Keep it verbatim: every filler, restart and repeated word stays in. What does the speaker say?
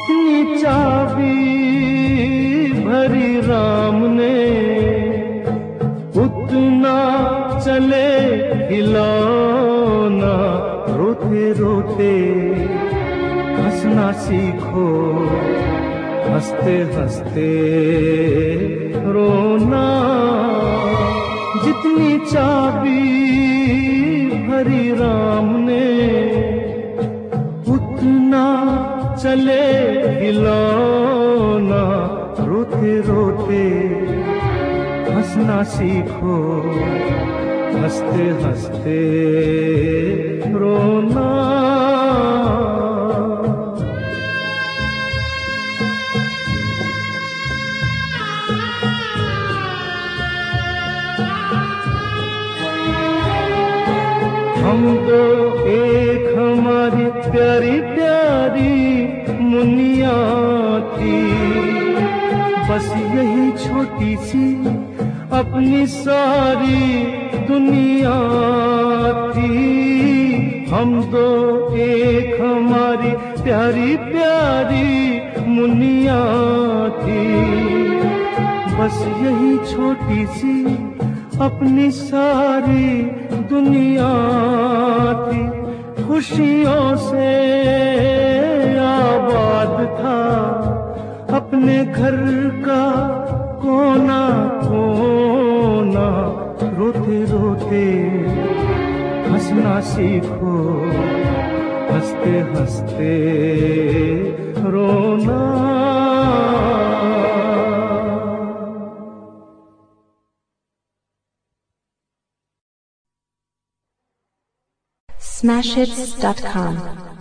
जितनी चाबी भरी राम ने, उतना चले खिलौना। रोते रोते हंसना सीखो, हंसते हंसते रोना। जितनी चाबी भरी राम ने, उतना चले खिलौना। रोते रोते हंसना सीखो, हंसते हंसते रोना। हम दो एक हमारी प्यारी प्यारी मुनिया थी, बस यही छोटी सी अपनी सारी दुनिया थी। हम दो एक हमारी प्यारी प्यारी मुनिया थी, बस यही छोटी सी अपनी सारी दुनिया थी। खुशियों से आबाद था अपने घर का कोना कोना। रोते रोते हंसना सीखो, हंसते हंसते रोना। Smashhits dot com